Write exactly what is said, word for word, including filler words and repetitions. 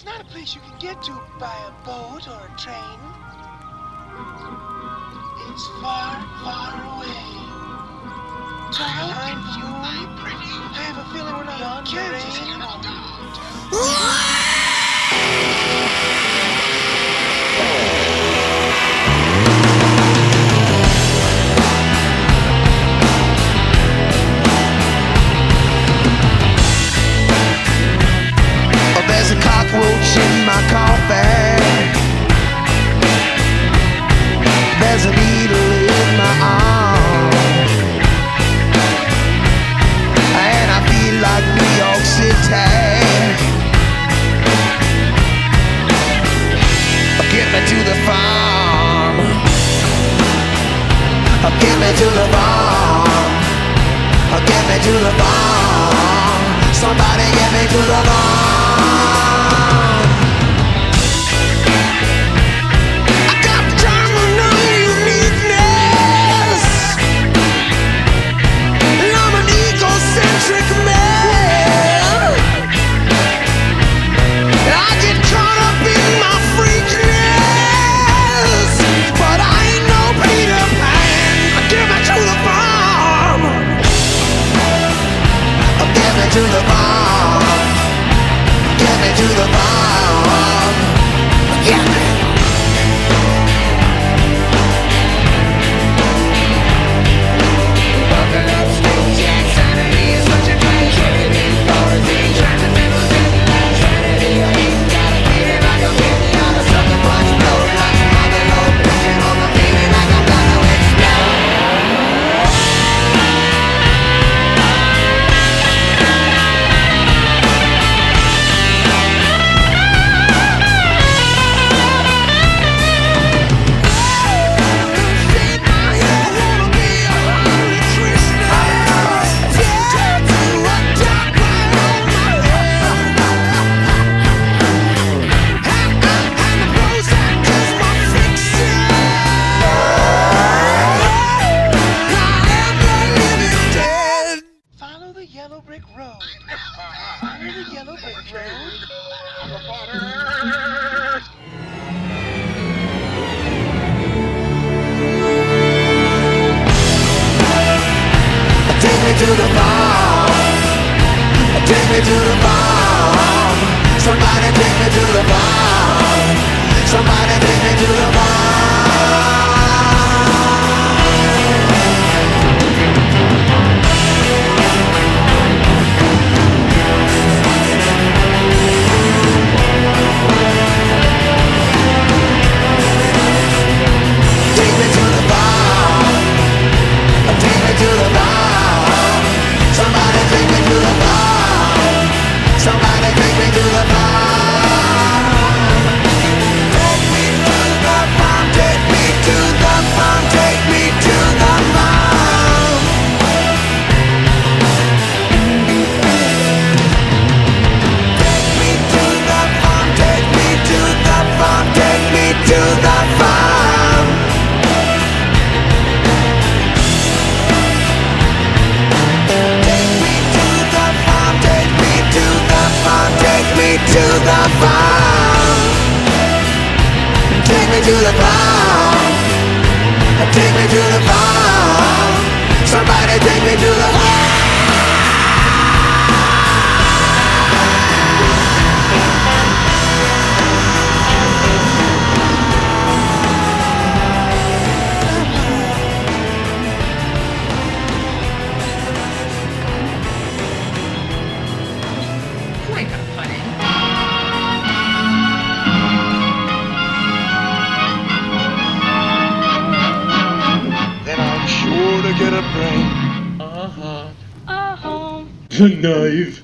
It's not a place you can get to by a boat or a train. It's far, far away. Behind you, my pretty. I have a feeling we're not on Kansas anymore. There's a cockroach in my coffee. There's a needle in my arm, and I feel like New York City. Get me to the farm. Get me to the farm. Get me to the farm. Somebody get me to the farm. To the farm, get me to the farm, get me. Buckle up, Snoop Jack, sanity is such a great training for a teen. Transcendental getting like sanity. I ain't got a feeling like I'm getting out of sucker punch, blowing like some other low pushing on the feeling like I'm gonna explode. Yellow brick road. Follow the yellow brick road. Take me to the farm. Take me to the farm. Somebody take me to the farm. Somebody take me to the farm. To the farm, take me to the farm. Somebody take me to the farm. Wake up, honey. Sure to get a brain. Uh-huh. A home. A knife.